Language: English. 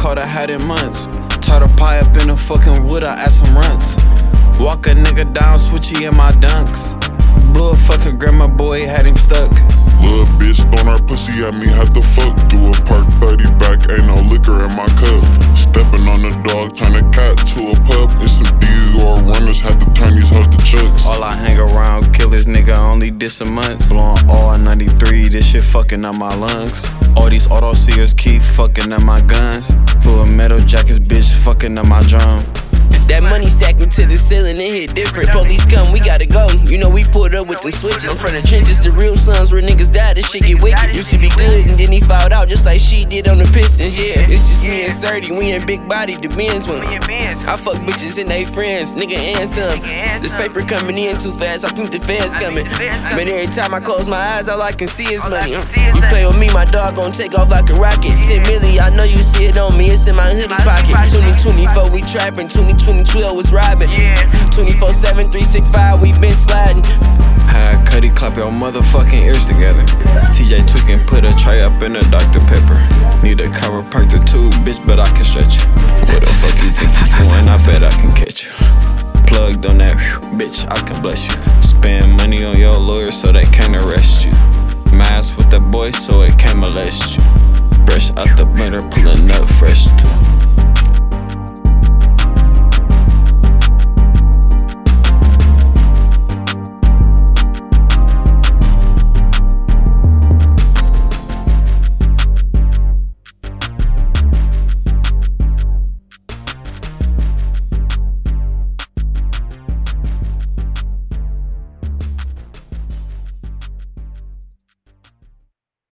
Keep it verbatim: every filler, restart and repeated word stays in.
caught a hat in months. Taught a pie up in the fucking wood, I asked some runts. Walk a nigga down, switchy in my dunks. Blew a fucking grandma boy, had him stuck. Little bitch throwing her pussy at me, had to fuck. Do a park thirty back, ain't no liquor in my cup. Stepping on the dog, turn a cat to a pup. And some D R runners, had to turn these hoes to chucks. All I hang around, kill this nigga, only did some months. Blowing all ninety-three, this shit fucking up my lungs. All these auto seers keep fucking up my guns. Full of metal jackets, bitch, fucking up my drum. That money stacking to the ceiling, it hit different. Police come, we gotta go. You know we pulled up with them switches. I'm from the trenches, the real sons where niggas die, this shit get wicked. Used to be good and then he fouled out just like she did on the Pistons, yeah. It's just me and Surdy, we in big body, the Benz one. I fuck bitches and they friends, nigga and some. This paper coming in too fast, I think the fans coming. Man, every time I close my eyes, all I can see is money. You play with me, my dog gon' take off like a rocket. ten milli, I know you see it on me, it's in my hoodie pocket. twenty twenty-four, we trapping, twenty twenty twelve was robbing. twenty-four seven, three sixty-five, we been sliding. Had Cuddy clap your motherfucking ears together. T J tweaking, put a tray up in a Doctor Pepper. Need a chiropractor too, bitch, but I can stretch you. Where the fuck you think you going? I bet I can catch you. Plugged on that, whew, bitch, I can bless you. Spend money on your lawyer so they can't arrest you. Mask with that boy so it can't molest you. Fresh out the blender, pulling up fresh too.